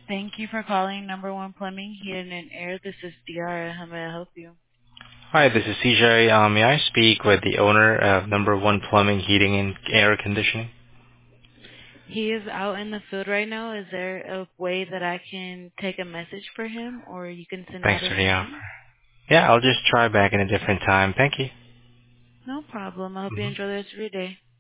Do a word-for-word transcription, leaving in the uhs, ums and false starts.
Thank you for calling Number One Plumbing, Heating and Air. This is Diara. How may I help you? Hi, this is C J. Um, may I speak with the owner of Number One Plumbing, Heating, and Air Conditioning? He is out in the field right now. Is there a way that I can take a message for him or you can send Thanks out a for the offer. message? Yeah, I'll just try back in a different time. Thank you. No problem. I hope you hmm enjoy the rest of your day.